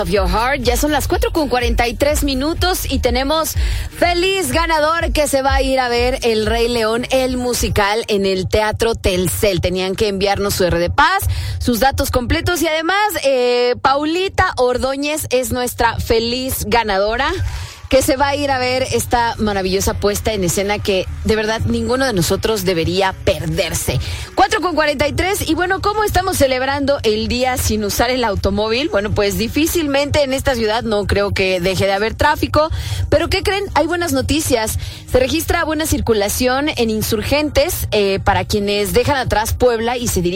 Of Your Heart. Ya son las 4:43 y tenemos feliz ganador que se va a ir a ver El Rey León, el musical, en el Teatro Telcel. Tenían que enviarnos su R de Paz, sus datos completos y además Paulita Ordóñez es nuestra feliz ganadora, que se va a ir a ver esta maravillosa puesta en escena que de verdad ninguno de nosotros debería perderse. 4:43 y bueno, ¿cómo estamos celebrando el día sin usar el automóvil? Bueno, pues difícilmente en esta ciudad no creo que deje de haber tráfico, pero ¿qué creen? Hay buenas noticias. Se registra buena circulación en Insurgentes para quienes dejan atrás Puebla y se dirigen